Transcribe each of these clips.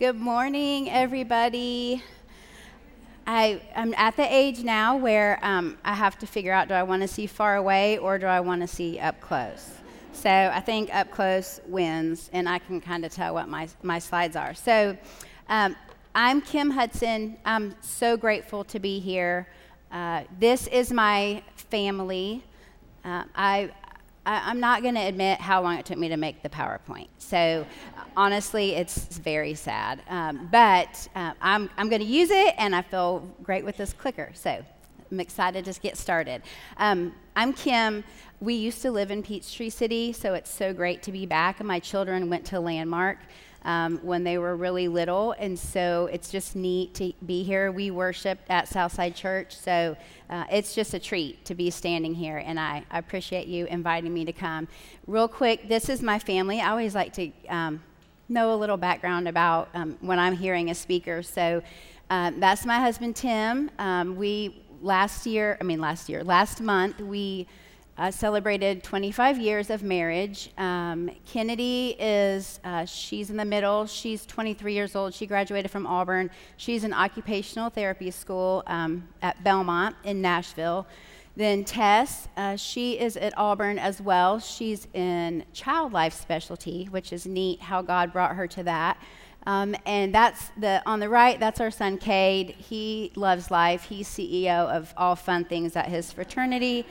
Good morning, everybody. I'm at the age now where I have to figure out, do I want to see far away or do I want to see up close? So I think up close wins, and I can kind of tell what my slides are. So I'm Kim Hudson. I'm so grateful to be here. This is my family. I'm not going to admit how long it took me to make the PowerPoint. So honestly, it's very sad. But I'm going to use it, and I feel great with this clicker. So I'm excited to get started. I'm Kim. We used to live in Peachtree City, so it's so great to be back. And my children went to Landmark when they were really little, and so it's just neat to be here. We worshiped at Southside Church, so it's just a treat to be standing here, and I appreciate you inviting me to come. Real quick, this is my family. I always like to know a little background about when I'm hearing a speaker. So that's my husband, Tim. Last month, we celebrated 25 years of marriage. Kennedy she's in the middle. She's 23 years old. She graduated from Auburn. She's in occupational therapy school at Belmont in Nashville. Then Tess, she is at Auburn as well. She's in child life specialty, which is neat how God brought her to that. And that's on the right, that's our son, Cade. He loves life. He's CEO of all fun things at his fraternity.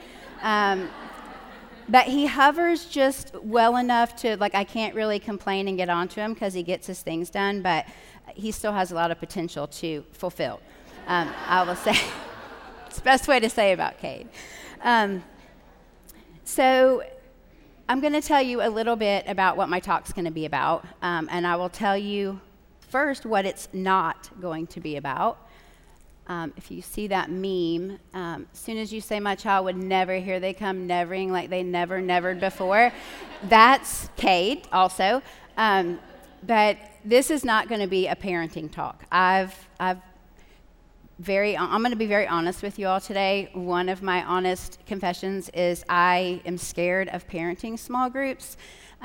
But he hovers just well enough to, I can't really complain and get onto him because he gets his things done, but he still has a lot of potential to fulfill. I will say, it's the best way to say about Cade. So I'm going to tell you a little bit about what my talk's going to be about, and I will tell you first what it's not going to be about. If you see that meme, as soon as you say my child would never, here they come nevering like they nevered before. That's Cade also. But this is not going to be a parenting talk. I'm going to be very honest with you all today. One of my honest confessions is I am scared of parenting small groups.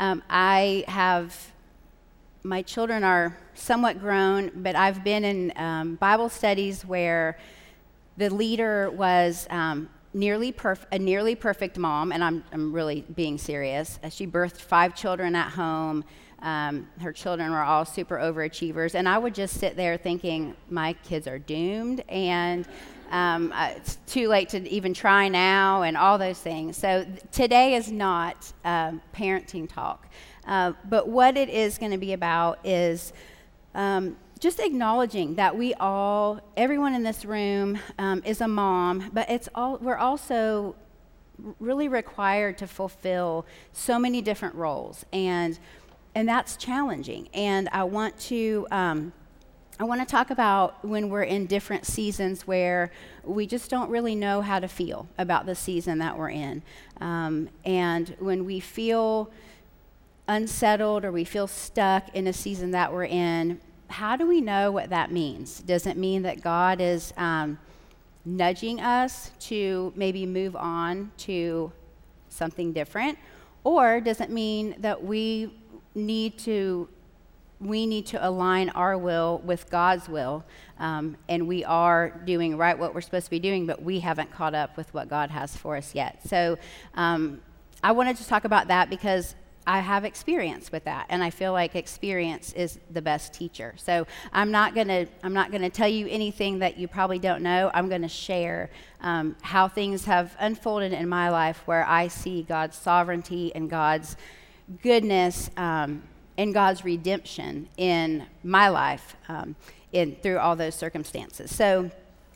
My children are somewhat grown, but I've been in Bible studies where the leader was a nearly perfect mom, and I'm really being serious. She birthed 5 children at home. Her children were all super overachievers, and I would just sit there thinking, my kids are doomed, and it's too late to even try now, and all those things. So today is not parenting talk. But what it is going to be about is just acknowledging that everyone in this room is a mom, but we're also really required to fulfill so many different roles, and that's challenging. And I want to talk about when we're in different seasons where we just don't really know how to feel about the season that we're in, and when we feel unsettled or we feel stuck in a season that we're in, how do we know what that means? Does it mean that God is nudging us to maybe move on to something different? Or does it mean that we need to align our will with God's will, and we are doing right what we're supposed to be doing, but we haven't caught up with what God has for us yet? So I wanted to talk about that because I have experience with that, and I feel like experience is the best teacher. So I'm not gonna tell you anything that you probably don't know. I'm gonna share how things have unfolded in my life, where I see God's sovereignty and God's goodness and God's redemption in my life through all those circumstances. So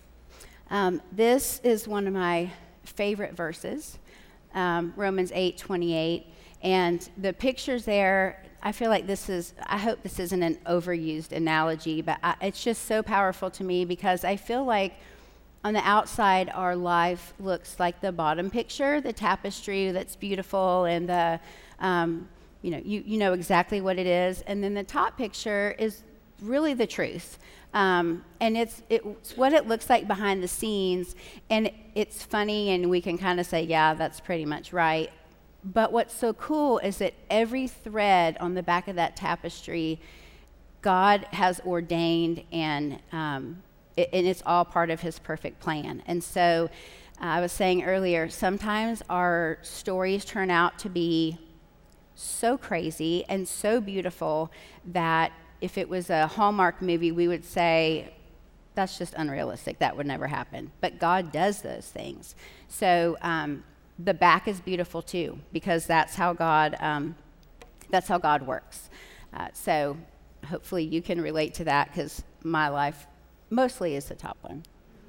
this is one of my favorite verses, Romans 8:28. And the pictures there, I feel like I hope this isn't an overused analogy, but it's just so powerful to me because I feel like on the outside, our life looks like the bottom picture, the tapestry that's beautiful, and you know exactly what it is. And then the top picture is really the truth. And it's what it looks like behind the scenes, and it's funny, and we can kind of say, yeah, that's pretty much right. But what's so cool is that every thread on the back of that tapestry God has ordained, and it's all part of his perfect plan. And so I was saying earlier, sometimes our stories turn out to be so crazy and so beautiful that if it was a Hallmark movie, we would say, that's just unrealistic. That would never happen. But God does those things. So the back is beautiful too, because that's how God works. So hopefully you can relate to that, because my life mostly is the top one.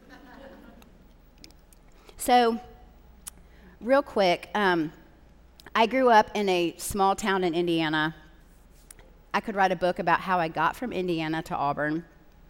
So real quick, I grew up in a small town in Indiana. I could write a book about how I got from Indiana to Auburn.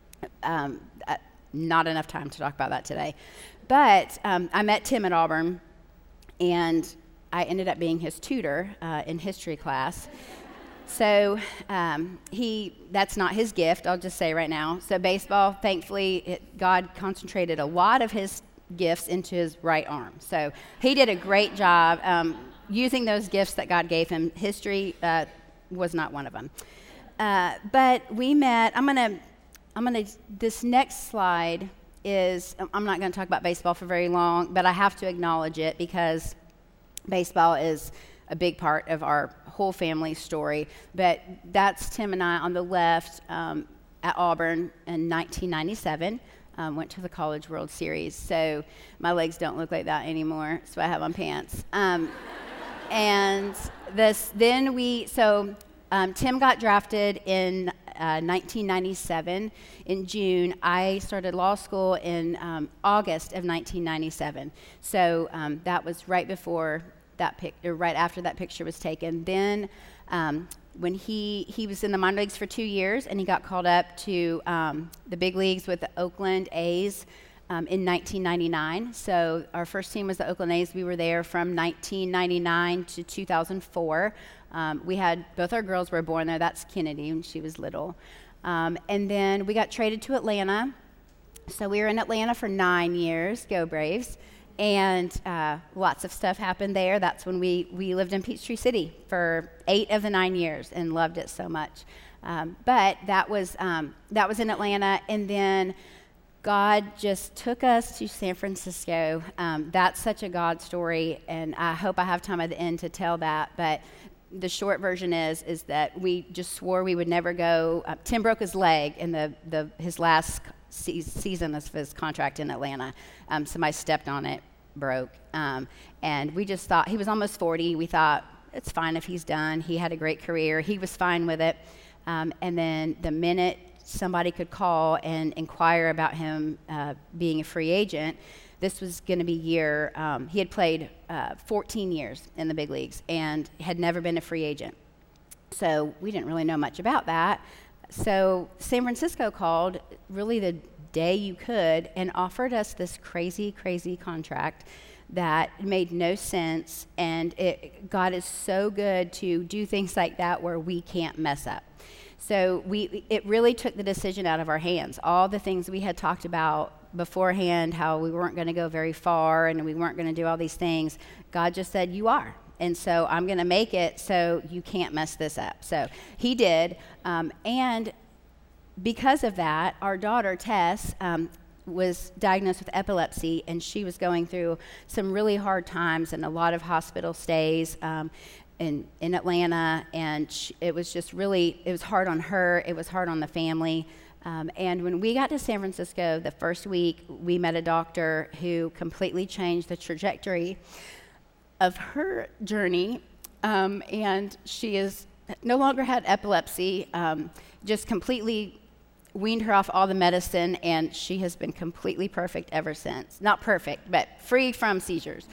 Not enough time to talk about that today. But I met Tim at Auburn, and I ended up being his tutor in history class. So that's not his gift, I'll just say right now. So baseball, thankfully, God concentrated a lot of his gifts into his right arm. So he did a great job using those gifts that God gave him. History was not one of them. But we met, this next slide is, I'm not going to talk about baseball for very long, but I have to acknowledge it because baseball is a big part of our whole family story. But that's Tim and I on the left at Auburn in 1997. Went to the College World Series. So my legs don't look like that anymore, so I have on pants. Tim got drafted in 1997 in June. I started law school in August of 1997. So that was right before right after that picture was taken. Then when he was in the minor leagues for 2 years, and he got called up to the big leagues with the Oakland A's in 1999. So our first team was the Oakland A's. We were there from 1999 to 2004. We had both our girls were born there. That's Kennedy, and she was little. And then we got traded to Atlanta. So we were in Atlanta for 9 years. Go Braves. And lots of stuff happened there. That's when we lived in Peachtree City for 8 of the 9 years and loved it so much. But that was in Atlanta, and then God just took us to San Francisco. That's such a God story, and I hope I have time at the end to tell that. But the short version is that we just swore we would never go. Tim broke his leg in his last season of his contract in Atlanta. Somebody stepped on it, broke, and we just thought, he was almost 40. We thought, it's fine if he's done. He had a great career. He was fine with it. And then the minute somebody could call and inquire about him being a free agent, this was going to be he had played 14 years in the big leagues and had never been a free agent. So we didn't really know much about that. So San Francisco called really the day you could and offered us this crazy, crazy contract that made no sense. And God is so good to do things like that where we can't mess up. So it really took the decision out of our hands. All the things we had talked about beforehand, how we weren't going to go very far and we weren't going to do all these things, God just said, you are. And so I'm going to make it so you can't mess this up. So he did. And because of that, our daughter, Tess, was diagnosed with epilepsy, and she was going through some really hard times and a lot of hospital stays in Atlanta. And it was just really, it was hard on her. It was hard on the family. And when we got to San Francisco the first week, we met a doctor who completely changed the trajectory of her journey, and she is no longer had epilepsy, just completely weaned her off all the medicine, and she has been completely perfect ever since. Not perfect, but free from seizures.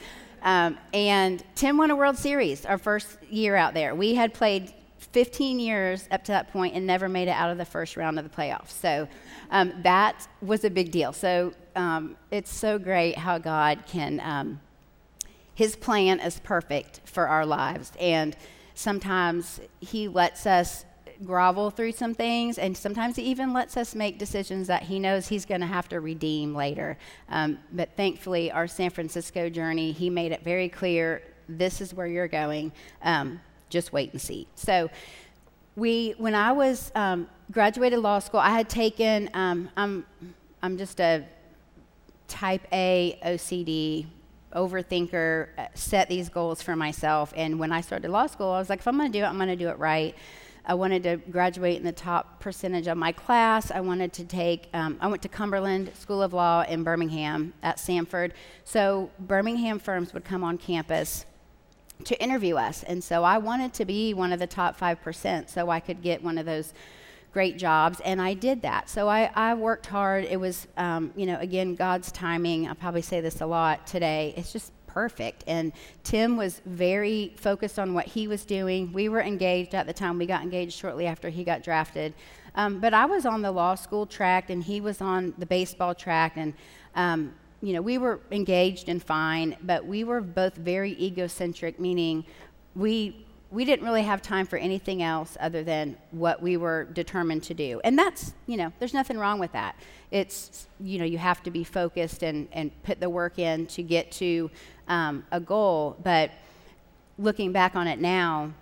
And Tim won a World Series our first year out there. We had played 15 years up to that point and never made it out of the first round of the playoffs. So that was a big deal. So it's so great how God can, his plan is perfect for our lives. And sometimes he lets us grovel through some things, and sometimes he even lets us make decisions that he knows he's going to have to redeem later. But thankfully, our San Francisco journey, he made it very clear, this is where you're going. Just wait and see. So when I was graduated law school. I had taken, I'm just a type A OCD overthinker, set these goals for myself. And when I started law school, I was like, if I'm going to do it, I'm going to do it right. I wanted to graduate in the top percentage of my class. I wanted to take, I went to Cumberland School of Law in Birmingham at Samford. So Birmingham firms would come on campus to interview us. And so I wanted to be one of the top 5% so I could get one of those great jobs. And I did that. So I worked hard. It was, again, God's timing. I'll probably say this a lot today. It's just perfect. And Tim was very focused on what he was doing. We were engaged at the time. We got engaged shortly after he got drafted. But I was on the law school track, and he was on the baseball track. And, we were engaged and fine, but we were both very egocentric, meaning we didn't really have time for anything else other than what we were determined to do. And that's, there's nothing wrong with that. It's, you have to be focused and put the work in to get to a goal. But looking back on it now,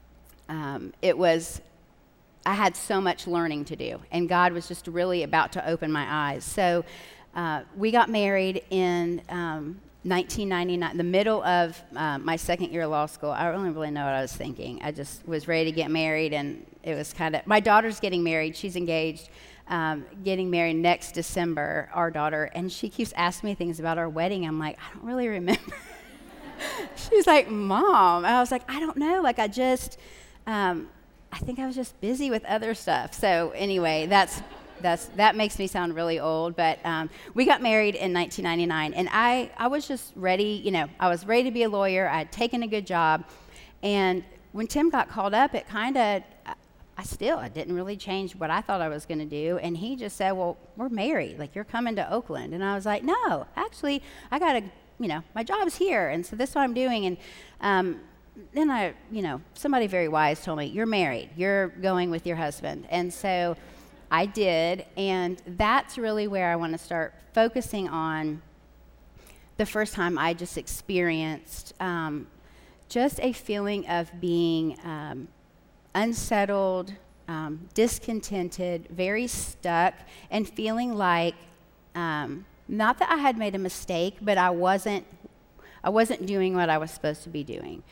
I had so much learning to do. And God was just really about to open my eyes. So we got married in 1999, the middle of my second year of law school. I don't really know what I was thinking. I just was ready to get married, and it was my daughter's getting married. She's engaged, getting married next December, our daughter, and she keeps asking me things about our wedding. I'm like, I don't really remember. She's like, Mom. And I was like, I don't know. Like, I think I was just busy with other stuff. So anyway, that makes me sound really old, but we got married in 1999, and I was just ready, I was ready to be a lawyer. I had taken a good job, and when Tim got called up, it kind of, I didn't really change what I thought I was going to do, and he just said, well, we're married, like, you're coming to Oakland, and I was like, no, actually, I got to, my job's here, and so this is what I'm doing, and then somebody very wise told me, you're married, you're going with your husband, and so I did, and that's really where I want to start focusing on the first time I just experienced just a feeling of being unsettled, discontented, very stuck, and feeling like, not that I had made a mistake, but I wasn't doing what I was supposed to be doing.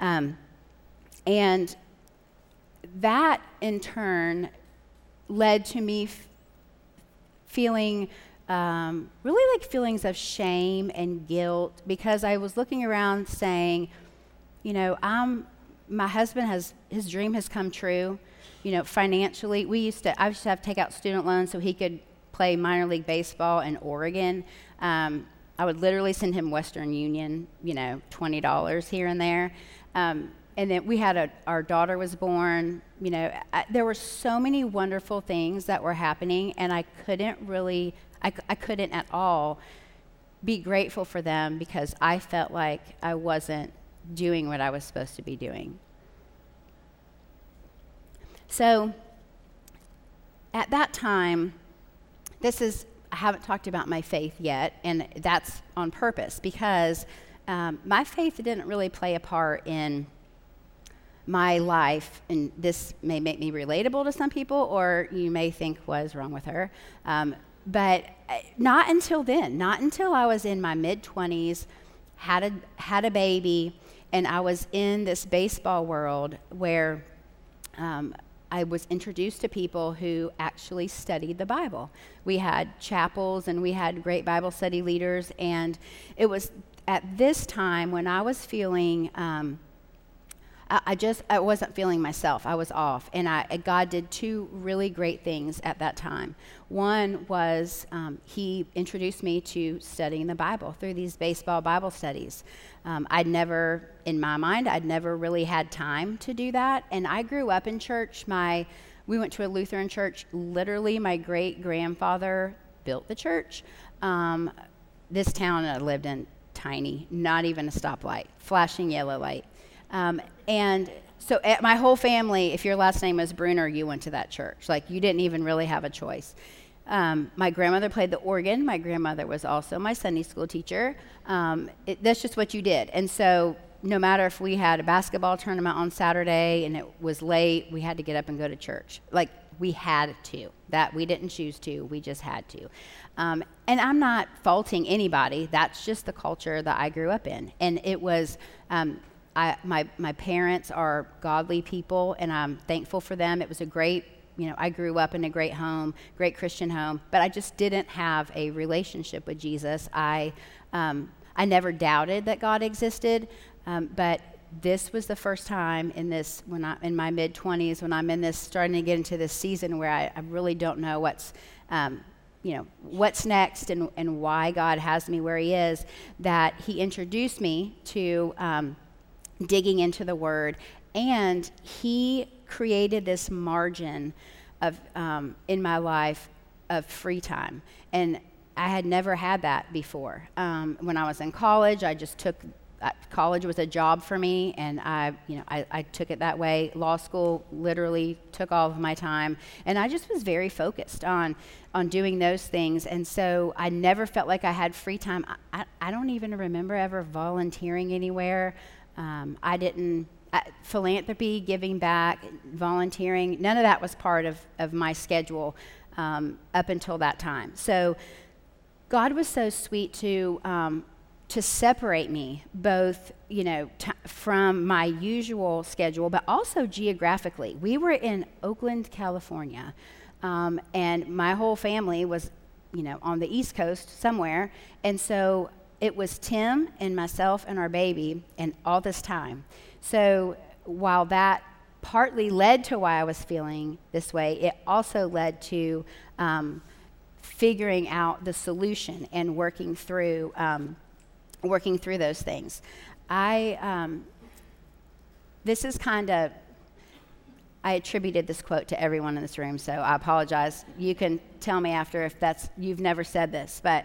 And that, in turn, led to me feeling really like feelings of shame and guilt, because I was looking around saying, my husband his dream has come true, financially. I used to have to take out student loans so he could play minor league baseball in Oregon. I would literally send him Western Union, $20 here and there. And then we had our daughter was born. There were so many wonderful things that were happening, and I couldn't at all be grateful for them, because I felt like I wasn't doing what I was supposed to be doing. So at that time, I haven't talked about my faith yet, and that's on purpose, because my faith didn't really play a part in my life, and this may make me relatable to some people, or you may think, what is wrong with her? But not until then, not until I was in my mid-20s, had a baby, and I was in this baseball world where I was introduced to people who actually studied the Bible. We had chapels, and we had great Bible study leaders, and it was at this time when I was feeling I wasn't feeling myself. I was off. And God did two really great things at that time. One was he introduced me to studying the Bible through these baseball Bible studies. I'd never really had time to do that. And I grew up in church. We went to a Lutheran church. Literally, my great-grandfather built the church. This town I lived in, tiny, not even a stoplight, flashing yellow light. And so my whole family, if your last name was Bruner, you went to that church. Like, you didn't even really have a choice. My grandmother played the organ. My grandmother was also my Sunday school teacher. That's just what you did. And so no matter if we had a basketball tournament on Saturday and it was late, we had to get up and go to church. Like, We had to. That we didn't choose to. We just had to. And I'm not faulting anybody. That's just the culture that I grew up in. And it was, my parents are godly people, and I'm thankful for them. It was a great, I grew up in a great home, great Christian home, but I just didn't have a relationship with Jesus. I never doubted that God existed, but this was the first time in my mid-20s, when I'm in this, starting to get into this season where I really don't know what's next and why God has me where he is, that he introduced me to digging into the Word, and he created this margin of in my life of free time. And I had never had that before. When I was in college, I just took college was a job for me, and I took it that way. Law school literally took all of my time, and I just was very focused on doing those things. And so I never felt like I had free time. I don't even remember ever volunteering anywhere. Philanthropy, giving back, volunteering, none of that was part of my schedule up until that time. So God was so sweet to separate me both, from my usual schedule, but also geographically. We were in Oakland, California, and my whole family was, on the East Coast somewhere. And so it was Tim and myself and our baby and all this time. So while that partly led to why I was feeling this way, it also led to figuring out the solution and working through those things. This is I attributed this quote to everyone in this room, so I apologize. You can tell me after if you've never said this, but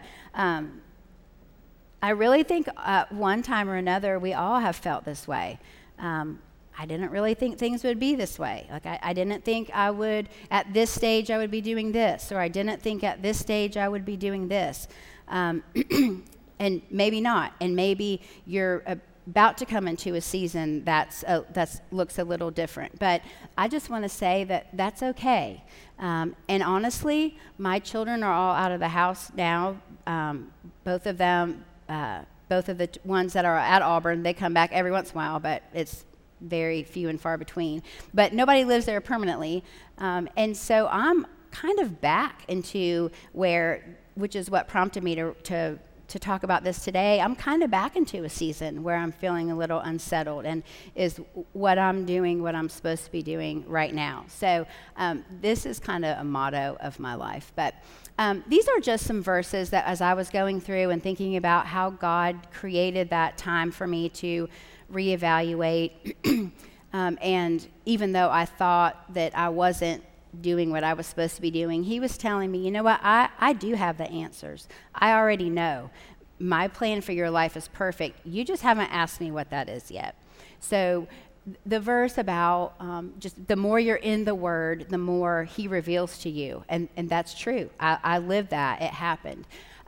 I really think one time or another we all have felt this way. I didn't really think things would be this way. Like I didn't think at this stage I would be doing this, or I didn't think at this stage I would be doing this. And maybe not, and maybe you're about to come into a season that looks a little different. But I just want to say that that's okay. And honestly, my children are all out of the house now. Both of them, both of the ones that are at Auburn, they come back every once in a while, but it's very few and far between. But nobody lives there permanently, and so I'm kind of back into which is what prompted me to talk about this today. I'm kind of back into a season where I'm feeling a little unsettled, and is what I'm doing what I'm supposed to be doing right now. So this is kind of a motto of my life. But these are just some verses that as I was going through and thinking about how God created that time for me to reevaluate, and even though I thought that I wasn't doing what I was supposed to be doing, he was telling me, you know what, I do have the answers. I already know. My plan for your life is perfect. You just haven't asked me what that is yet. So the verse about just the more you're in the Word, the more he reveals to you. And that's true. I lived that. It happened.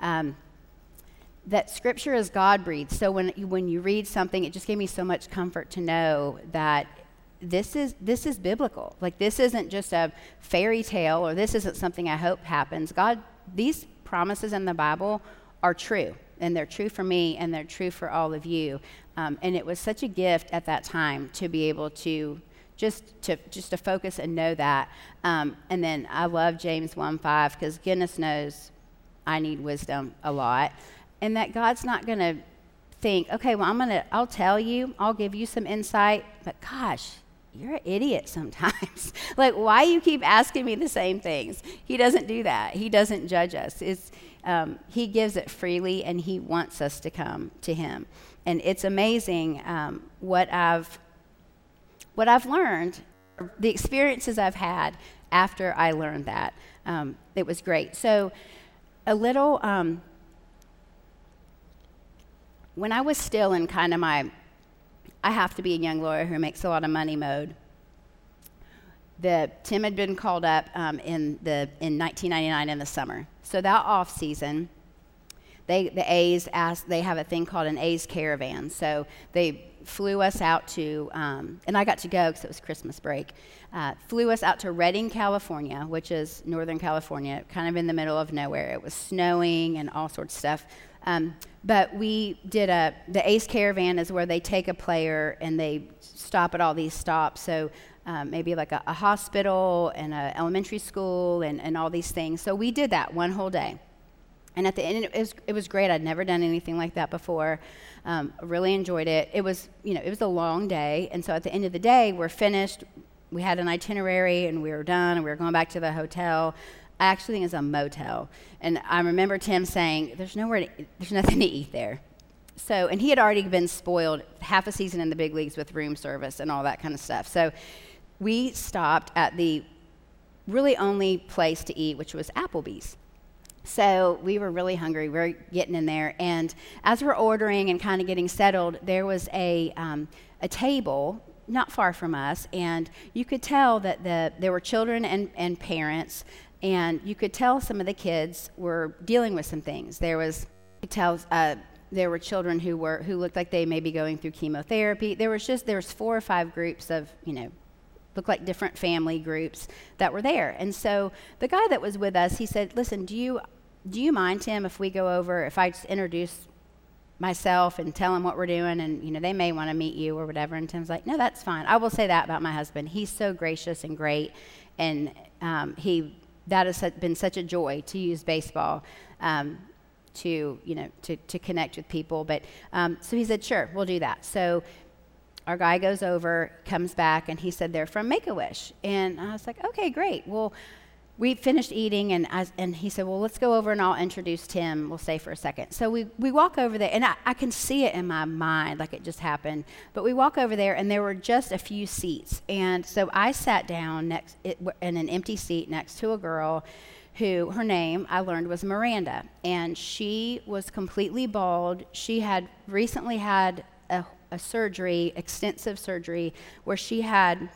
That Scripture is God-breathed. So when you read something, it just gave me so much comfort to know that this is biblical. Like, this isn't just a fairy tale, or this isn't something I hope happens. God, these promises in the Bible are true, and they're true for me, and they're true for all of you. And it was such a gift at that time to be able to just to focus and know that. And then I love James 1:5, because goodness knows I need wisdom a lot, and that God's not going to think, okay, well, I'll tell you, I'll give you some insight, but gosh, you're an idiot sometimes. Like, why you keep asking me the same things? He doesn't do that. He doesn't judge us. He gives it freely, and he wants us to come to him. And it's amazing what I've learned, the experiences I've had after I learned that. It was great. So a little, when I was still in kind of I have to be a young lawyer who makes a lot of money mode, Tim had been called up in 1999 in the summer. So that off season, the A's asked, they have a thing called an A's caravan. So they flew us out to, and I got to go because it was Christmas break, flew us out to Redding, California, which is Northern California, kind of in the middle of nowhere. It was snowing and all sorts of stuff. But we did the Ace Caravan is where they take a player and they stop at all these stops. So maybe like a hospital and an elementary school and all these things. So we did that one whole day. And at the end, it was great. I'd never done anything like that before. Really enjoyed it. It was a long day. And so at the end of the day, we're finished. We had an itinerary and we were done and we were going back to the hotel. I actually think it's a motel. And I remember Tim saying, there's nothing to eat there. So, and he had already been spoiled half a season in the big leagues with room service and all that kind of stuff. So we stopped at the really only place to eat, which was Applebee's. So we were really hungry. We were getting in there. And as we're ordering and kind of getting settled, there was a table not far from us. And you could tell that there were children and parents. And you could tell some of the kids were dealing with some things. There were children who looked like they may be going through chemotherapy. There was 4 or 5 groups of, looked like different family groups that were there. And so the guy that was with us, he said, listen, do you mind, Tim, if we go over, if I just introduce myself and tell them what we're doing and, they may want to meet you or whatever. And Tim's like, no, that's fine. I will say that about my husband. He's so gracious and great. And that has been such a joy to use baseball to connect with people. But so he said, sure, we'll do that. So our guy goes over, comes back, and he said they're from Make-A-Wish. And I was like, okay, great. Well, we finished eating, and he said, well, let's go over and I'll introduce Tim. We'll stay for a second. So we walk over there, and I can see it in my mind like it just happened. But we walk over there, and there were just a few seats. And so I sat down in an empty seat next to a girl who, her name, I learned, was Miranda. And she was completely bald. She had recently had a surgery, extensive surgery, where she had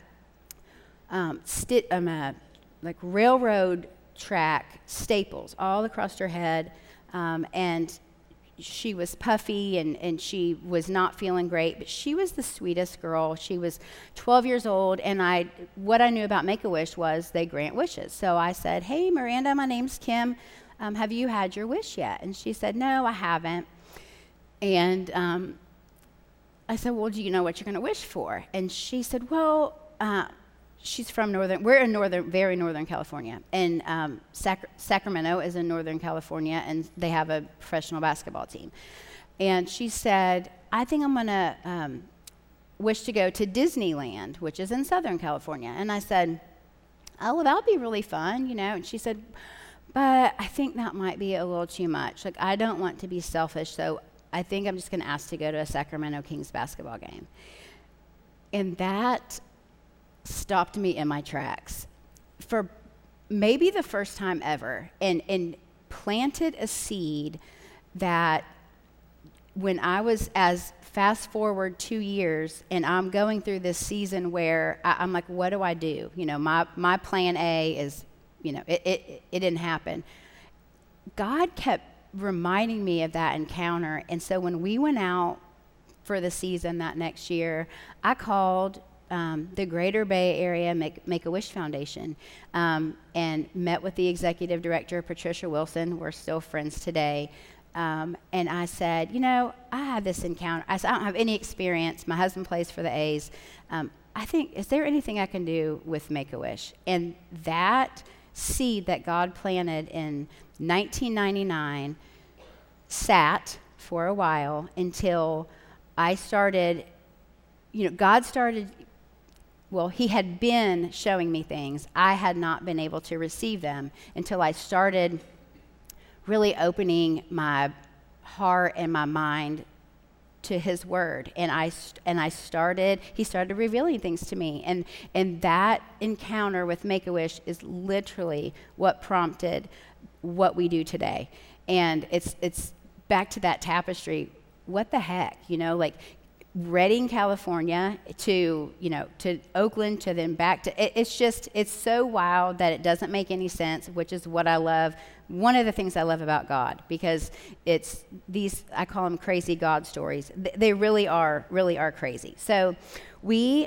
like railroad track staples all across her head, and she was puffy and she was not feeling great, but she was the sweetest girl. She was 12 years old, and what I knew about Make-A-Wish was they grant wishes. So I said, hey, Miranda, my name's Kim. Have you had your wish yet? And she said, no, I haven't. And I said, well, do you know what you're going to wish for? And she said, well, she's from we're in very northern California. And Sacramento is in Northern California, and they have a professional basketball team. And she said, I think I'm going to wish to go to Disneyland, which is in Southern California. And I said, oh, well, that'll be really fun, And she said, but I think that might be a little too much. Like, I don't want to be selfish, so I think I'm just going to ask to go to a Sacramento Kings basketball game. And that stopped me in my tracks for maybe the first time ever, and planted a seed that when I was, as fast forward 2 years, and I'm going through this season where I'm like, what do I do? My plan A is, it didn't happen. God kept reminding me of that encounter. And so when we went out for the season that next year, I called the Greater Bay Area Make-A-Wish Foundation and met with the executive director, Patricia Wilson. We're still friends today. And I said, I had this encounter. I said, I don't have any experience. My husband plays for the A's. I think, is there anything I can do with Make-A-Wish? And that seed that God planted in 1999 sat for a while until I started, God started, he had been showing me things. I had not been able to receive them until I started really opening my heart and my mind to his word. And he started revealing things to me. And that encounter with Make-A-Wish is literally what prompted what we do today. And it's back to that tapestry. What the heck? Redding, California, to Oakland, to then back to. It's so wild that it doesn't make any sense, which is what I love. One of the things I love about God, because it's these, I call them crazy God stories. They really are crazy. So we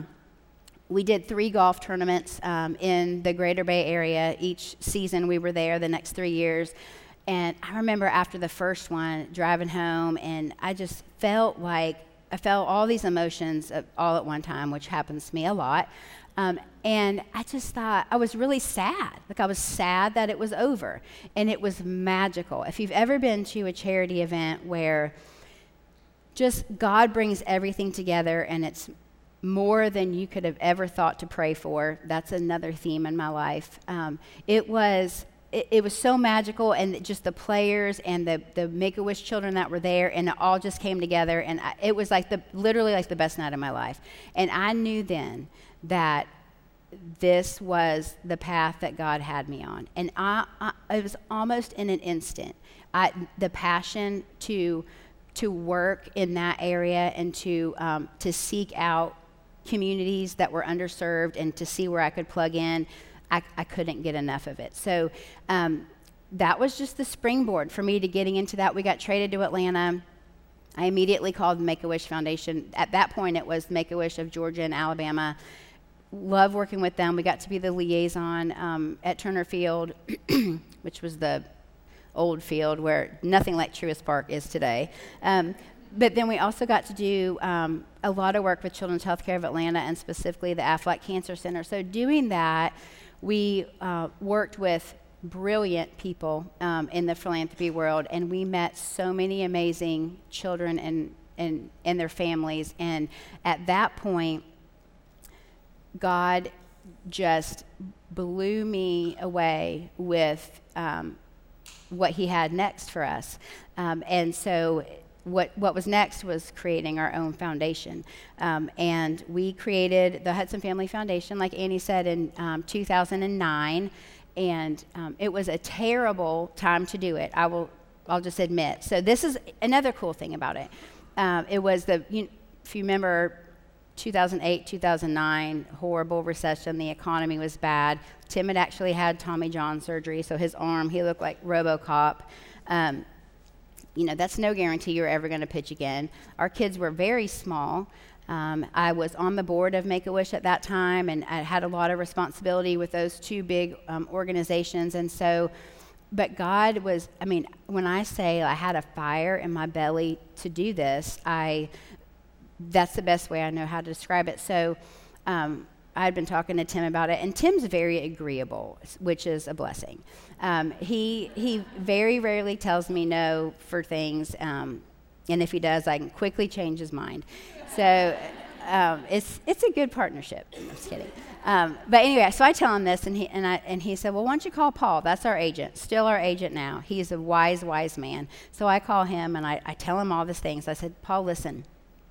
did 3 golf tournaments in the Greater Bay Area. Each season we were there the next 3 years. And I remember after the first one, driving home, and I just felt all these emotions all at one time, which happens to me a lot. And I just thought, I was really sad. I was sad that it was over. And it was magical. If you've ever been to a charity event where just God brings everything together and it's more than you could have ever thought to pray for, that's another theme in my life. It was so magical, and just the players and the Make-A-Wish children that were there, and it all just came together, and it was literally like the best night of my life. And I knew then that this was the path that God had me on. And it was almost in an instant. The passion to work in that area and to seek out communities that were underserved and to see where I could plug in, I couldn't get enough of it. So that was just the springboard for me to getting into that. We got traded to Atlanta. I immediately called the Make-A-Wish Foundation. At that point, it was Make-A-Wish of Georgia and Alabama. Love working with them. We got to be the liaison at Turner Field, which was the old field where nothing like Truist Park is today. But then we also got to do a lot of work with Children's Healthcare of Atlanta, and specifically the Aflac Cancer Center. So doing that, we worked with brilliant people in the philanthropy world, and we met so many amazing children and their families. And at that point, God just blew me away with what he had next for us. And so what was next was creating our own foundation. And we created the Hudson Family Foundation, like Annie said, in 2009. And it was a terrible time to do it, I'll just admit. So this is another cool thing about it. It was if you remember, 2008, 2009, horrible recession. The economy was bad. Tim had actually had Tommy John surgery, so his arm, he looked like RoboCop. That's no guarantee you're ever going to pitch again. Our kids were very small. I was on the board of Make-A-Wish at that time, and I had a lot of responsibility with those 2 big organizations. And so, but God was, when I say I had a fire in my belly to do this, that's the best way I know how to describe it. So I had been talking to Tim about it, and Tim's very agreeable, which is a blessing. He very rarely tells me no for things, and if he does, I can quickly change his mind. So it's a good partnership. I'm just kidding. But anyway, so I tell him this, and he said, well, why don't you call Paul? That's our agent, still our agent now. He's a wise man. So I call him, and I tell him all these things. I said, Paul, listen,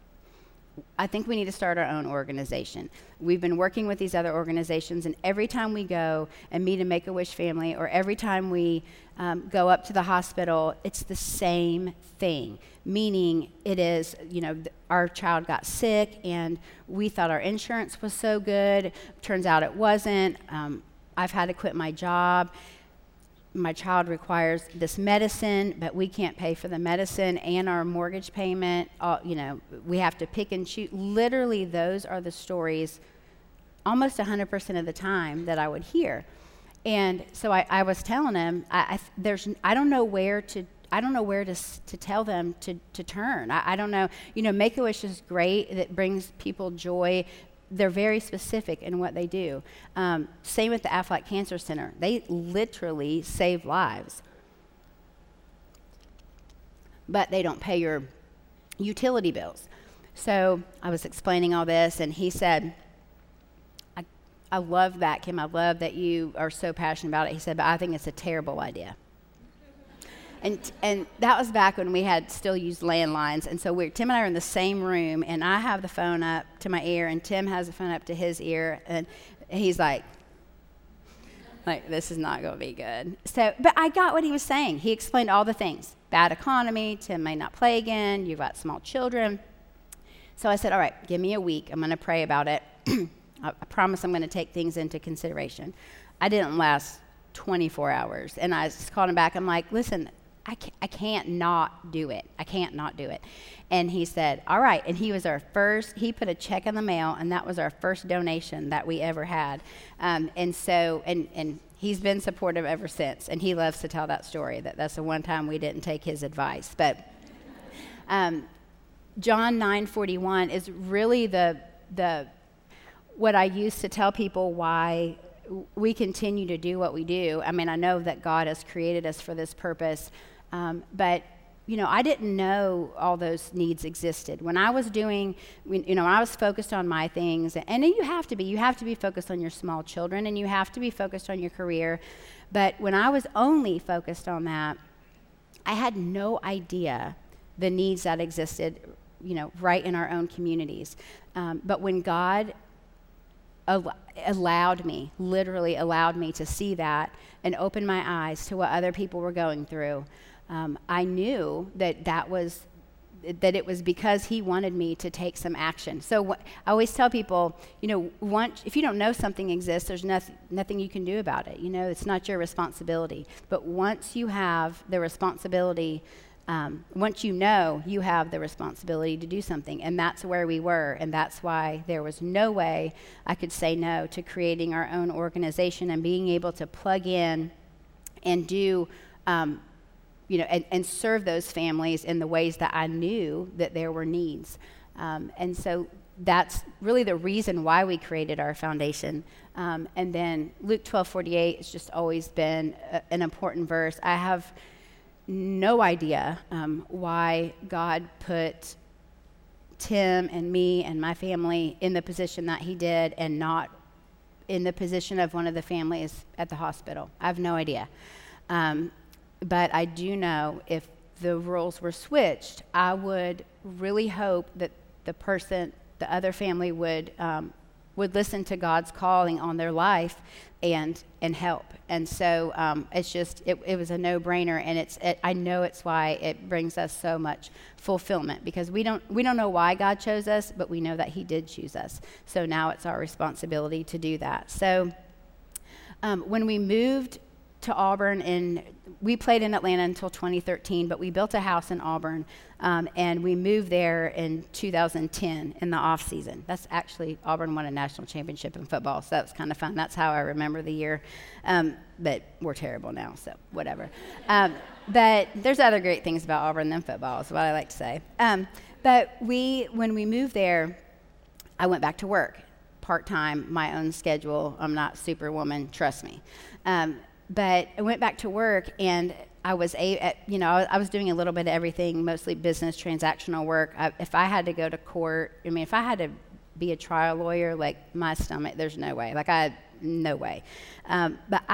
I think we need to start our own organization. We've been working with these other organizations, and every time we go and meet a Make-A-Wish family, or every time we go up to the hospital, it's the same thing. Meaning it is, our child got sick, and we thought our insurance was so good. Turns out it wasn't. I've had to quit my job. My child requires this medicine, but we can't pay for the medicine and our mortgage payment. We have to pick and choose. Literally, those are the stories almost 100% of the time that I would hear. And so I was telling him, I don't know where to tell them to turn. I don't know. Make-A-Wish is great. It brings people joy. They're very specific in what they do. Same with the Aflac Cancer Center. They literally save lives. But they don't pay your utility bills. So I was explaining all this, and he said, I love that, Kim. I love that you are so passionate about it. He said, but I think it's a terrible idea. And that was back when we had still used landlines. And so Tim and I are in the same room, and I have the phone up to my ear, and Tim has the phone up to his ear, and he's like, this is not going to be good. So, but I got what he was saying. He explained all the things. Bad economy, Tim may not play again, you've got small children. So I said, all right, give me a week. I'm going to pray about it. I promise I'm going to take things into consideration. I didn't last 24 hours. And I just called him back. I'm like, listen, I can't not do it. I can't not do it. And he said, all right. And he was our first, he put a check in the mail, and that was our first donation that we ever had. And he's been supportive ever since. And he loves to tell that story, that's the one time we didn't take his advice. But John 9:41 is really the what I use to tell people why we continue to do what we do. I mean, I know that God has created us for this purpose, but I didn't know all those needs existed. When I was doing, I was focused on my things, and you have to be focused on your small children, and you have to be focused on your career. But when I was only focused on that, I had no idea the needs that existed, right in our own communities. But when God literally allowed me to see that and open my eyes to what other people were going through, I knew that it was because he wanted me to take some action. So I always tell people, if you don't know something exists, there's nothing you can do about it. It's not your responsibility. But once you have the responsibility, once you know, you have the responsibility to do something. And that's where we were. And that's why there was no way I could say no to creating our own organization and being able to plug in and do, and serve those families in the ways that I knew that there were needs. And so that's really the reason why we created our foundation. And then Luke 12:48 has just always been an important verse. I have no idea why God put Tim and me and my family in the position that he did and not in the position of one of the families at the hospital. I have no idea. But I do know if the roles were switched, I would really hope that the other family would listen to God's calling on their life and help. And so it was a no-brainer, and I know it's why it brings us so much fulfillment, because we don't know why God chose us, but we know that he did choose us. So now it's our responsibility to do that. So when we moved to Auburn, we played in Atlanta until 2013, but we built a house in Auburn, and we moved there in 2010 in the off season. That's actually, Auburn won a national championship in football, so that was kind of fun. That's how I remember the year, but we're terrible now, so whatever. But there's other great things about Auburn than football, is what I like to say. But when we moved there, I went back to work, part-time, my own schedule. I'm not superwoman, trust me. But I went back to work, and I was doing a little bit of everything, mostly business, transactional work. If I had to go to court, if I had to be a trial lawyer, like my stomach, there's no way. No way. But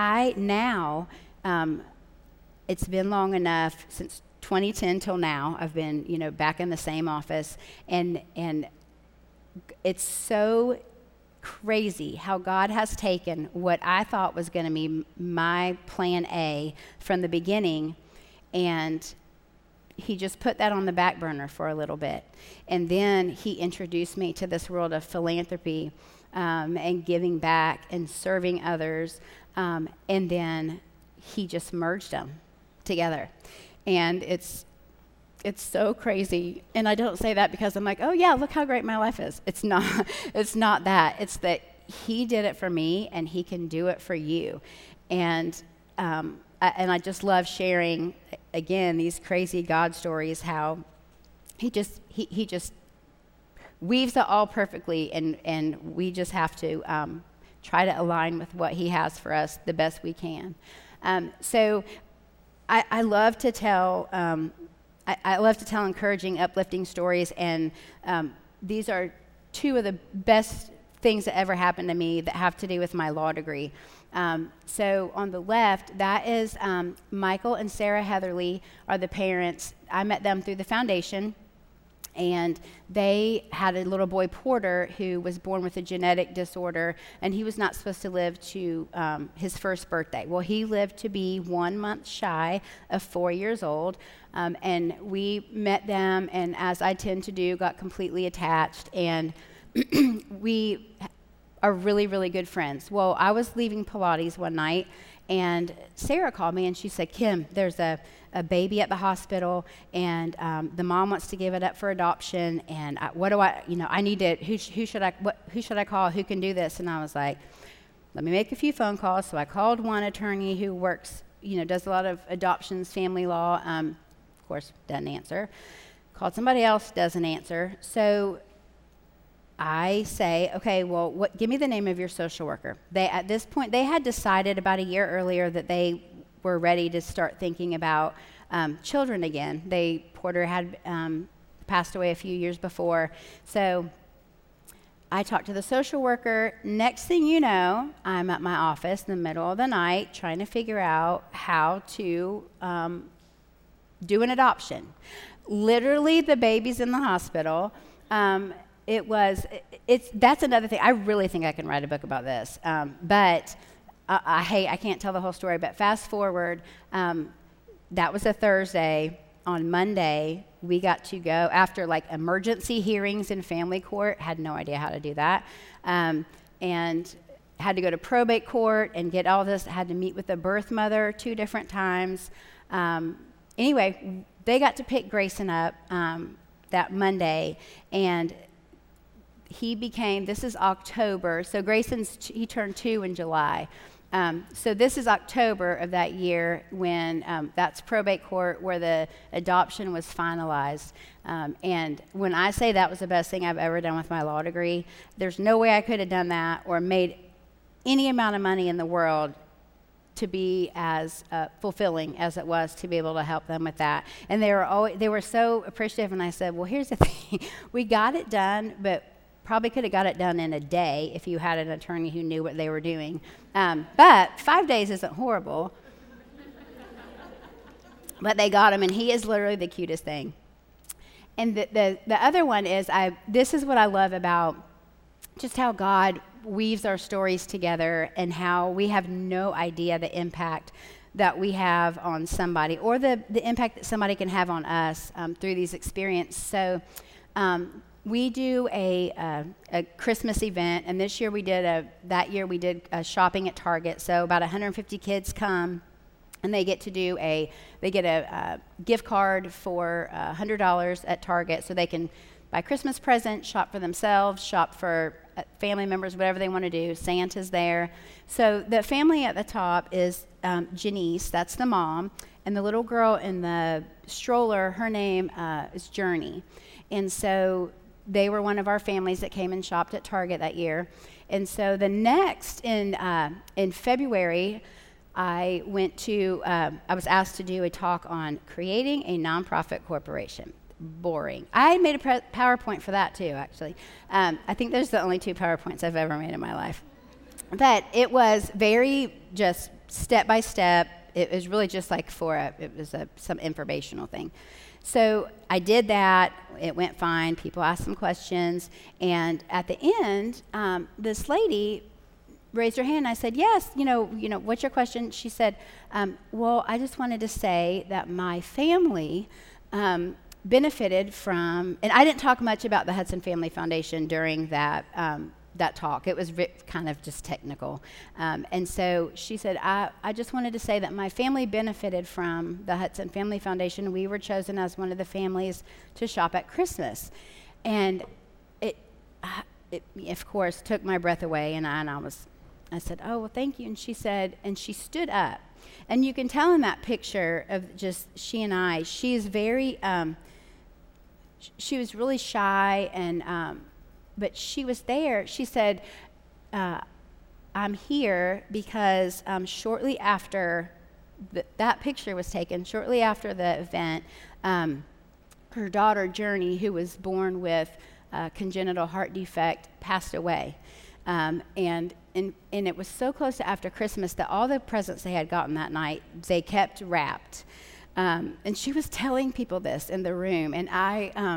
it's been long enough, since 2010 till now, I've been, back in the same office, and it's so crazy how God has taken what I thought was going to be my plan A from the beginning, and he just put that on the back burner for a little bit. And then he introduced me to this world of philanthropy and giving back and serving others, and then he just merged them together. And it's so crazy. And I don't say that because I'm like, oh yeah, look how great my life is. It's not that. It's that he did it for me, and he can do it for you. And I just love sharing, again, these crazy God stories, how he just weaves it all perfectly, and we just have to try to align with what he has for us the best we can. So I love to tell I love to tell encouraging, uplifting stories, and these are two of the best things that ever happened to me that have to do with my law degree. So on the left, that is Michael and Sarah Heatherly are the parents. I met them through the foundation, And they had a little boy, Porter, who was born with a genetic disorder, and he was not supposed to live to his first birthday. Well, he lived to be 1 month shy of 4 years old, and we met them, and as I tend to do, got completely attached, and we are really, really good friends. Well, I was leaving Pilates one night, and Sarah called me, and she said, Kim, there's a baby at the hospital, and the mom wants to give it up for adoption, and I need to, who should I call, who can do this? And I was like, let me make a few phone calls. So I called one attorney who works, does a lot of adoptions, family law, of course, doesn't answer. Called somebody else, doesn't answer. So I say, okay, well, give me the name of your social worker. At this point, they had decided about a year earlier that they were ready to start thinking about children again. Porter had passed away a few years before. So I talked to the social worker. Next thing you know, I'm at my office in the middle of the night trying to figure out how to do an adoption. Literally, the baby's in the hospital. That's another thing. I really think I can write a book about this. But I can't tell the whole story, but fast forward, that was a Thursday. On Monday, we got to go after emergency hearings in family court. Had no idea how to do that. And had to go to probate court and get all this. Had to meet with the birth mother 2 different times. Anyway, they got to pick Grayson up that Monday, and this is October, so he turned 2 in July. So this is October of that year when that's probate court where the adoption was finalized. And when I say that was the best thing I've ever done with my law degree, there's no way I could have done that or made any amount of money in the world to be as fulfilling as it was to be able to help them with that. And they were so appreciative, and I said, well, here's the thing. We got it done, but probably could have got it done in a day if you had an attorney who knew what they were doing. But 5 days isn't horrible. But they got him, and he is literally the cutest thing. And the other one is, this is what I love about just how God weaves our stories together and how we have no idea the impact that we have on somebody or the impact that somebody can have on us through these experiences. So we do a Christmas event, and this year we did a shopping at Target. So about 150 kids come, and they get a gift card for $100 at Target, so they can buy Christmas presents, shop for themselves, shop for family members, whatever they want to do. Santa's there. So the family at the top is Janice, that's the mom, and the little girl in the stroller, her name is Journey. And so they were one of our families that came and shopped at Target that year. And so the next, in February, I was asked to do a talk on creating a nonprofit corporation. Boring. I made a PowerPoint for that too, actually. I think those are the only 2 PowerPoints I've ever made in my life. But it was very just step by step. It was really just some informational thing. So I did that. It went fine. People asked some questions. And at the end, this lady raised her hand. I said, yes, what's your question? She said, well, I just wanted to say that my family benefited from, and I didn't talk much about the Hudson Family Foundation during that talk. It was kind of just technical. And so she said, I just wanted to say that my family benefited from the Hudson Family Foundation. We were chosen as one of the families to shop at Christmas. And it of course, took my breath away, and I said, oh, well, thank you. And she said, and she stood up. And you can tell in that picture of just she and I, she is very, she was really shy, and but she was there. She said, I'm here because shortly after that picture was taken, shortly after the event, her daughter, Journey, who was born with congenital heart defect, passed away. And it was so close to after Christmas that all the presents they had gotten that night, they kept wrapped. And she was telling people this in the room, and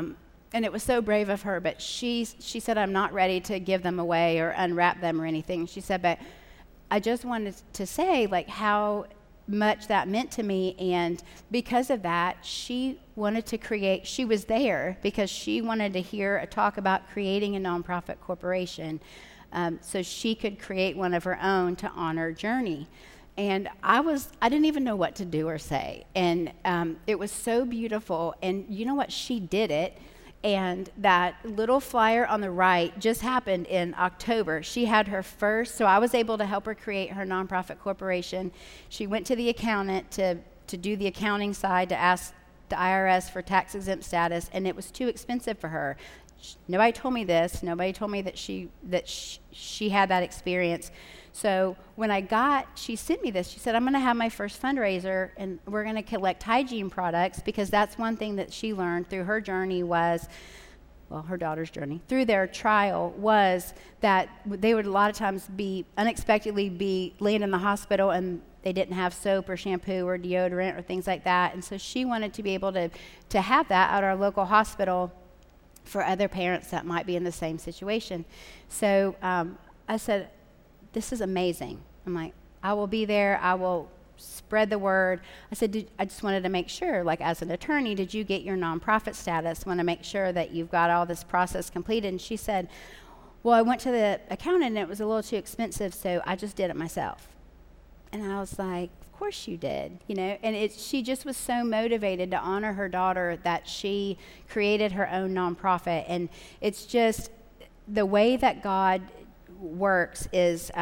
and it was so brave of her, but she said, I'm not ready to give them away or unwrap them or anything. She said, but I just wanted to say, like, how much that meant to me, and because of that, she wanted to create, she was there because she wanted to hear a talk about creating a nonprofit corporation, so she could create one of her own to honor Journey. And I didn't even know what to do or say, and it was so beautiful. And you know what? She did it. And that little flyer on the right just happened in October. She had her first, so I was able to help her create her nonprofit corporation. She went to the accountant to do the accounting side, to ask the IRS for tax exempt status, and it was too expensive for her. Nobody told me this. Nobody told me that she had that experience. So when she sent me this, she said, I'm going to have my first fundraiser, and we're going to collect hygiene products, because that's one thing that she learned through her journey was, well, her daughter's journey, through their trial, was that they would a lot of times unexpectedly be laying in the hospital, and they didn't have soap or shampoo or deodorant or things like that. And so she wanted to be able to have that at our local hospital for other parents that might be in the same situation. So I said, this is amazing. I'm like, I will be there. I will spread the word. I said, I just wanted to make sure, like, as an attorney, did you get your nonprofit status? Want to make sure that you've got all this process completed. And she said, well, I went to the accountant and it was a little too expensive, so I just did it myself. And I was like, of course you did, you know. And she just was so motivated to honor her daughter that she created her own nonprofit. And it's just the way that God works is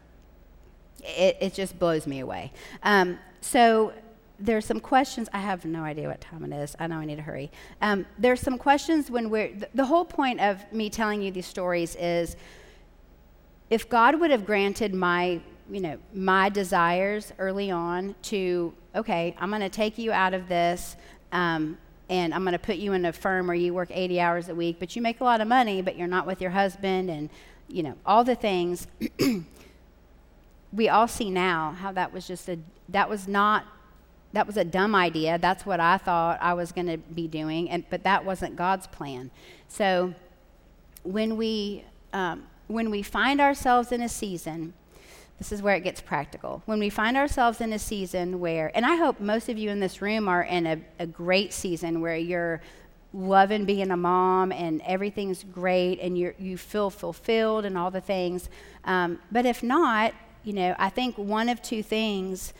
it just blows me away. So there's some questions. I have no idea what time it is. I know I need to hurry. There's some questions when the whole point of me telling you these stories is, if God would have granted my desires early on to, okay, I'm going to take you out of this, and I'm going to put you in a firm where you work 80 hours a week, but you make a lot of money, but you're not with your husband, and all the things. We all see now how that was a dumb idea. That's what I thought I was going to be doing, but that wasn't God's plan. So when we find ourselves in a season, this is where it gets practical. When we find ourselves in a season where, and I hope most of you in this room are in a great season where you're loving being a mom and everything's great and you feel fulfilled and all the things. But if not, I think one of two things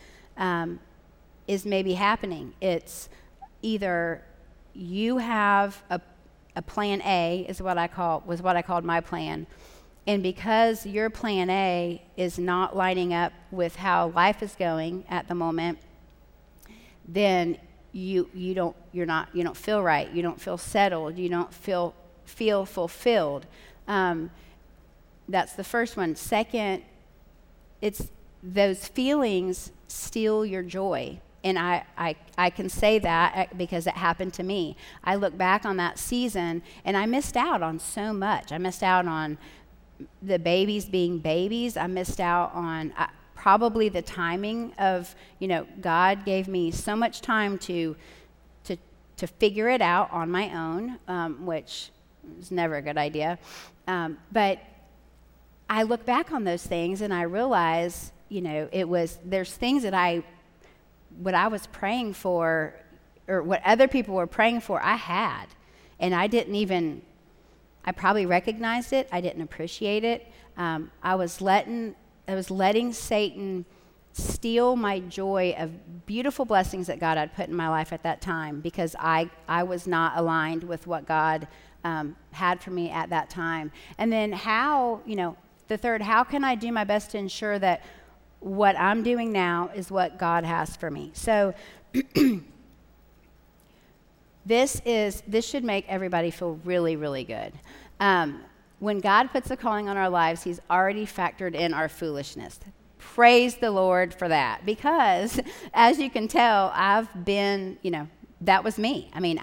is maybe happening. It's either you have a plan A, was what I called my plan. And because your plan A is not lining up with how life is going at the moment, then you don't feel right. You don't feel settled. You don't feel fulfilled. That's the first one. Second, it's those feelings steal your joy. And I can say that because it happened to me. I look back on that season and I missed out on so much. I missed out on the babies being babies. I missed out on probably the timing of, God gave me so much time to figure it out on my own, which is never a good idea. But I look back on those things and I realize, there's things that what I was praying for, or what other people were praying for, I had. And I probably recognized it. I didn't appreciate it. I was letting Satan steal my joy of beautiful blessings that God had put in my life at that time, because I was not aligned with what God had for me at that time. And then the third, how can I do my best to ensure that what I'm doing now is what God has for me? So this should make everybody feel really, really good. When God puts a calling on our lives, he's already factored in our foolishness. Praise the Lord for that, because as you can tell, I've been, that was me. I mean,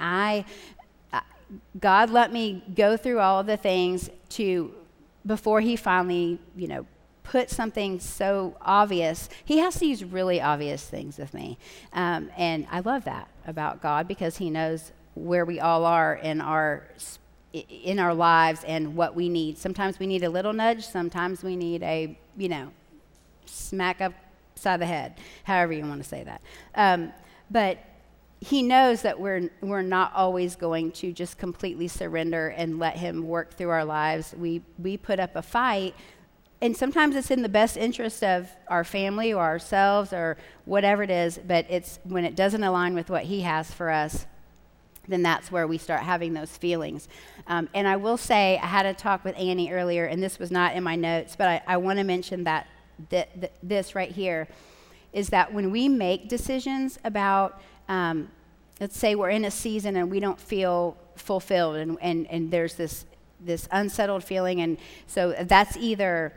God let me go through all of the things before he finally, put something so obvious. He has to use really obvious things with me. And I love that about God, because he knows where we all are in our lives and what we need. Sometimes we need a little nudge. Sometimes we need a, smack upside the head, however you want to say that. But he knows that we're not always going to just completely surrender and let him work through our lives. We put up a fight, and sometimes it's in the best interest of our family or ourselves or whatever it is, but it's when it doesn't align with what he has for us, then that's where we start having those feelings. And I will say, I had a talk with Annie earlier, and this was not in my notes, but I want to mention that this right here is that when we make decisions about, let's say we're in a season and we don't feel fulfilled, and there's this unsettled feeling, and so that's either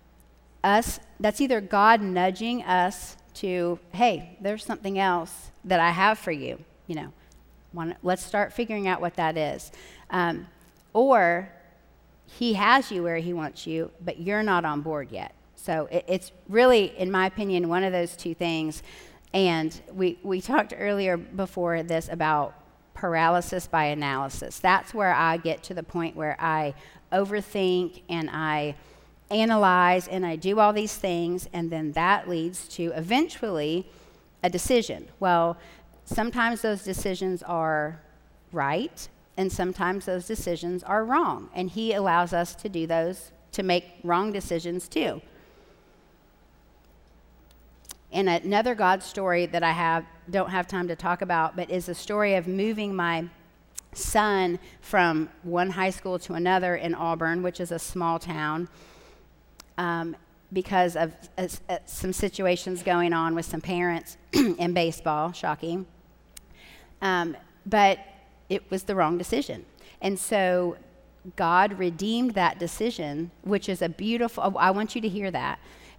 God nudging us to, hey, there's something else that I have for you, let's start figuring out what that is. Or he has you where he wants you, but you're not on board yet. So it's really, in my opinion, one of those two things. And we talked earlier before this about paralysis by analysis. That's where I get to the point where I overthink and I analyze and I do all these things, and then that leads to eventually a decision. Well, sometimes those decisions are right, and sometimes those decisions are wrong. And he allows us to do those, to make wrong decisions too. And another God story that I don't have time to talk about, but is a story of moving my son from one high school to another in Auburn, which is a small town, because of some situations going on with some parents in baseball, shocking. But it was the wrong decision. And so God redeemed that decision, which is I want you to hear that.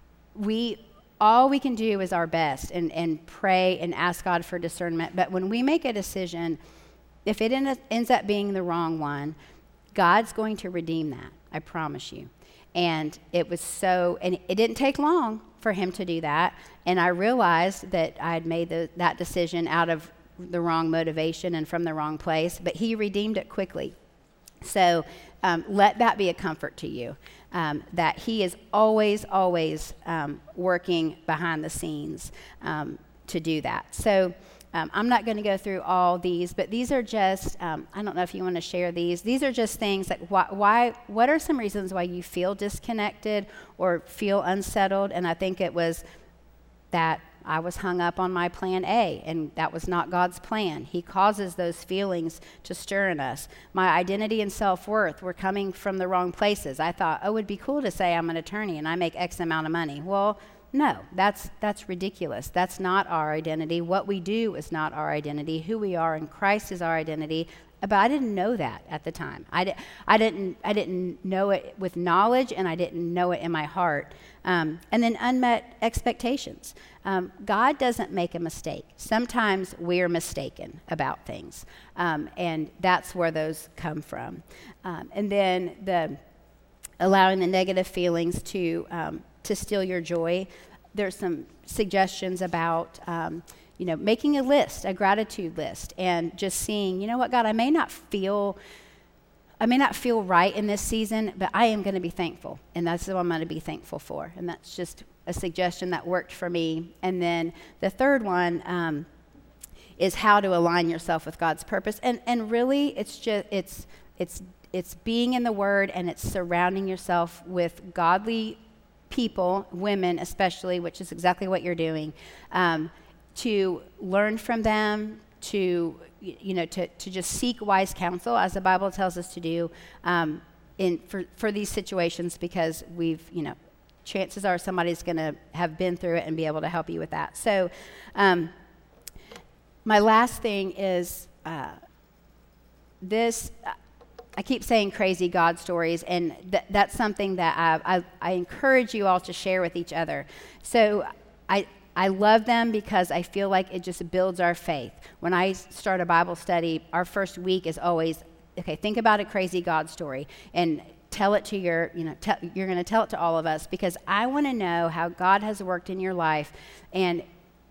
All we can do is our best and pray and ask God for discernment. But when we make a decision, if it ends up being the wrong one, God's going to redeem that. I promise you. And it didn't take long for him to do that. And I realized that I had made that decision out of the wrong motivation and from the wrong place, but he redeemed it quickly. So let that be a comfort to you, that he is always working behind the scenes to do that. So I'm not going to go through all these, but these are just, I don't know if you want to share these. These are just things like what are some reasons why you feel disconnected or feel unsettled? And I think it was that I was hung up on my plan A, and that was not God's plan. He causes those feelings to stir in us. My identity and self-worth were coming from the wrong places. I thought, it would be cool to say I'm an attorney and I make X amount of money. Well, no, that's ridiculous. That's not our identity. What we do is not our identity. Who we are in Christ is our identity. But I didn't know that at the time. I didn't know it with knowledge, and I didn't know it in my heart. And then unmet expectations. God doesn't make a mistake. Sometimes we're mistaken about things, and that's where those come from. And then allowing the negative feelings to steal your joy. There's some suggestions about making a list, a gratitude list, and just seeing, you know what, God, I may not feel right in this season, but I am going to be thankful, and that's what I'm going to be thankful for. And that's just a suggestion that worked for me. And then the third one is how to align yourself with God's purpose. And really, it's being in the Word, and it's surrounding yourself with godly people, women especially, which is exactly what you're doing, to learn from them, to just seek wise counsel, as the Bible tells us to do, for these situations, because chances are somebody's going to have been through it and be able to help you with that. So, my last thing is this. I keep saying crazy God stories, and that's something that I encourage you all to share with each other. So I love them because I feel like it just builds our faith. When I start a Bible study, our first week is always, okay, think about a crazy God story and tell it to you're going to tell it to all of us, because I want to know how God has worked in your life, and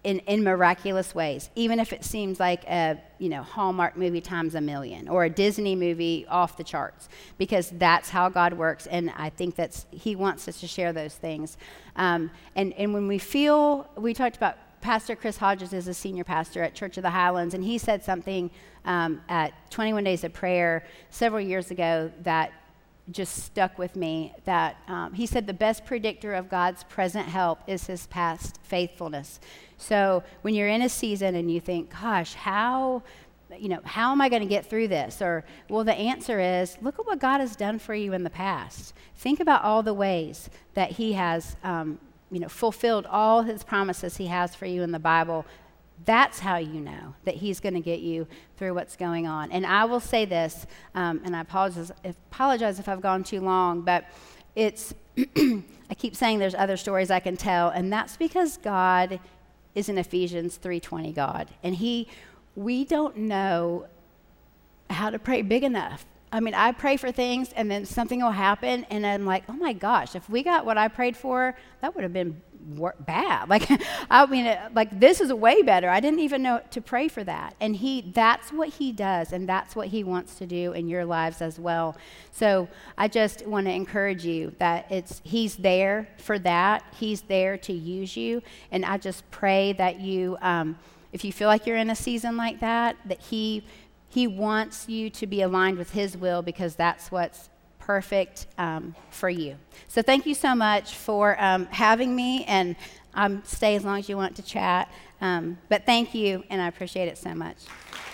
in miraculous ways, even if it seems like a Hallmark movie times a million or a Disney movie off the charts, because that's how God works, and I think He wants us to share those things. And when we talked about Pastor Chris Hodges is a senior pastor at Church of the Highlands, and he said something at 21 Days of Prayer several years ago that just stuck with me, that he said the best predictor of God's present help is his past faithfulness. So when you're in a season and you think, gosh, how am I going to get through this? Well, the answer is, look at what God has done for you in the past. Think about all the ways that he has fulfilled all his promises he has for you in the Bible. That's how you know that he's going to get you through what's going on. And I will say this, and I apologize if I've gone too long, but it's I keep saying there's other stories I can tell, and that's because God is an Ephesians 3:20 God, and we don't know how to pray big enough. I mean, I pray for things, and then something will happen, and I'm like, oh my gosh, if we got what I prayed for, that would have been bad. This is way better. I didn't even know to pray for that. And that's what he does, and that's what he wants to do in your lives as well. So I just want to encourage you that he's there for that. He's there to use you. And I just pray that you, if you feel like you're in a season like that he wants you to be aligned with his will, because that's what's perfect for you. So thank you so much for having me, and stay as long as you want to chat. But thank you, and I appreciate it so much.